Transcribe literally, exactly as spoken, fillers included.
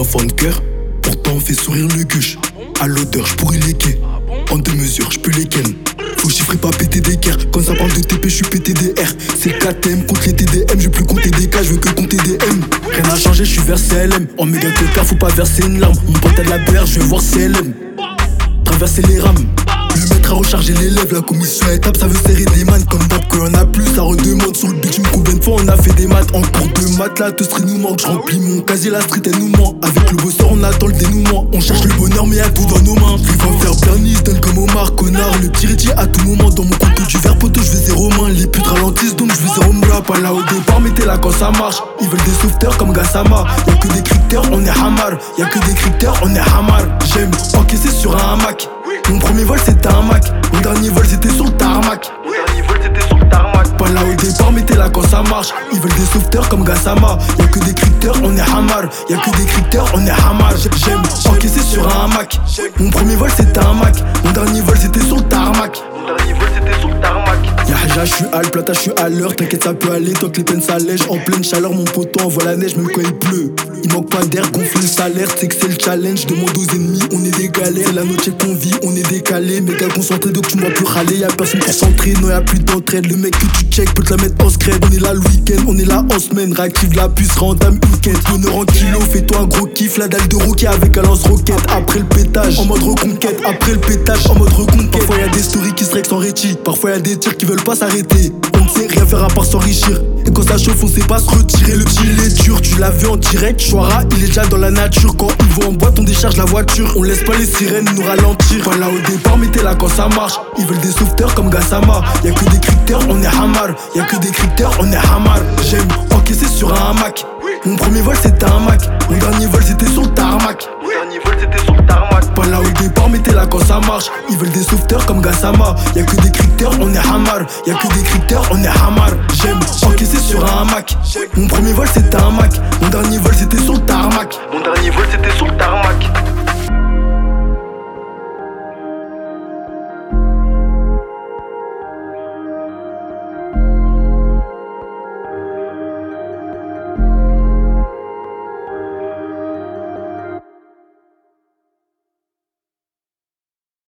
enfants de cœur. Pourtant on fait sourire le guche. À l'odeur, j'pourrais les quais. En deux mesures, j'peux les ken. Faut chiffrer, pas péter des guerres. Quand ça parle de T P, j'suis P T D R. C'est le K T M contre les T D M. J'veux plus compter des K, j'veux que compter des M. Rien n'a changé, j'suis vers C L M. En méga coca, faut pas verser une larme. Mon pote a de la bière, j'vais voir C L M. Traverser les rames. Le maître a rechargé l'élève, la commission à étape, ça veut serrer des mannes. Comme d'hab, quand y'en a plus, ça redemande. Sur le bitume, combien de fois on a fait des maths. En cours de maths, la street nous manque. J'remplis mon casier, la street elle nous ment. Avec le bosseur, on attend le dénouement. On cherche le bonheur, mais y'a tout dans nos mains. Il va faire Bernie, donne comme Omar, connard. Le petit Richie à tout moment. Dans mon compte du verre poteau, j'vais zéro main. Les putes ralentissent, donc j'vais zéro moula. Pas là au départ, mettez-la quand ça marche. Ils veulent des sauveteurs comme Gassama. Y'a que des crypteurs, on est hamar. Y'a que des crypteurs, on est hamar. J'aime encaisser sur un hamac. Mon premier vol c'était un Mac. Mon dernier vol c'était sur le tarmac. Mon dernier vol c'était sur le tarmac. Pas là au départ, mettez-la quand ça marche. Ils veulent des sauveteurs comme Gassama. Y'a que des crypteurs, on est hamar. Y'a que des crypteurs, on est hamar. J'aime encaisser sur un hamac. Mon premier vol c'était un Mac. Mon dernier vol c'était sur le tarmac. Mon dernier vol c'était sur le tarmac. Y'a Haja, j'suis à Plata, j'suis à l'heure. T'inquiète, ça peut aller, tant que les peines s'allègent. En pleine chaleur, mon poteau envoie la neige, même quand il pleut. Il manque pas d'air, gonfle le salaire, c'est que c'est le challenge. Demande aux ennemis, on est des galères. La noche qu'on vit, on est décalé. Méga concentré, donc tu m'as plus râler. Y'a personne pour s'entrer, non y'a plus d'entraide. Le mec que tu check peut te la mettre en scred. On est là le week-end, on est là en semaine. Réactive la puce, rentame une quête. Honneur en kilo, fais-toi un gros kiff. La dalle de roquet avec un lance-roquette. Après le pétage, en mode reconquête. Après le pétage, en mode reconquête. Parfois y'a des stories qui se règlent sans réti. Parfois y'a des tirs qui veulent pas s'arrêter. On ne sait rien faire à part s'enrichir. Et quand ça chauffe, on sait pas se retirer. Le petit il est dur, tu l'as vu en direct. Chouara, il est déjà dans la nature. Quand il va en boîte, on décharge la voiture. On laisse pas les sirènes nous ralentir. Voilà au départ, mettez-la quand ça marche. Ils veulent des sauveteurs comme Gassama. Y'a que des crypteurs, on est hamar. Y'a que des crypteurs, on est hamar. J'aime encaisser sur un hamac. Mon premier vol c'était un Mac. Mon dernier vol c'était sur le tarmac. Mon dernier vol c'était sur le tarmac. Pas là au départ, mettez-la quand ça marche. Ils veulent des sauveteurs comme Gassama. Y'a que des crypteurs, on est hamar. Y'a que des crypteurs, on est hamar. J'aime encaisser sur un hamac. Mon premier vol c'était un Mac. Mon dernier vol c'était sur le tarmac. Mon dernier vol c'était sur le tarmac.